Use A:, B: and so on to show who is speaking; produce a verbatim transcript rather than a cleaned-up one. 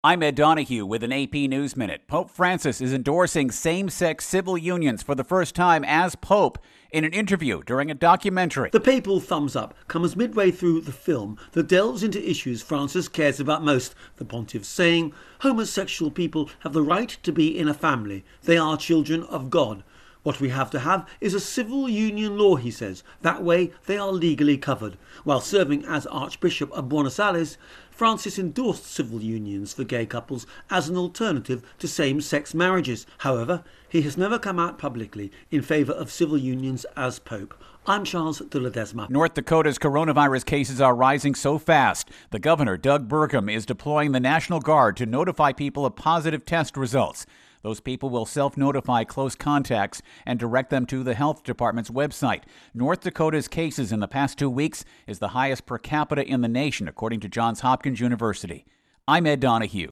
A: I'm Ed Donahue with an A P News Minute. Pope Francis is endorsing same-sex civil unions for the first time as Pope in an interview during a documentary.
B: The papal thumbs up comes midway through the film that delves into issues Francis cares about most. The pontiff saying homosexual people have the right to be in a family. They are children of God. What we have to have is a civil union law, he says. That way they are legally covered. While serving as Archbishop of Buenos Aires, Francis endorsed civil unions for gay couples as an alternative to same-sex marriages. However, he has never come out publicly in favour of civil unions as Pope. I'm Charles de Ledesma.
A: North Dakota's coronavirus cases are rising so fast. The governor, Doug Burgum, is deploying the National Guard to notify people of positive test results. Those people will self-notify close contacts and direct them to the health department's website. North Dakota's cases in the past two weeks is the highest per capita in the nation, according to Johns Hopkins University. I'm Ed Donahue.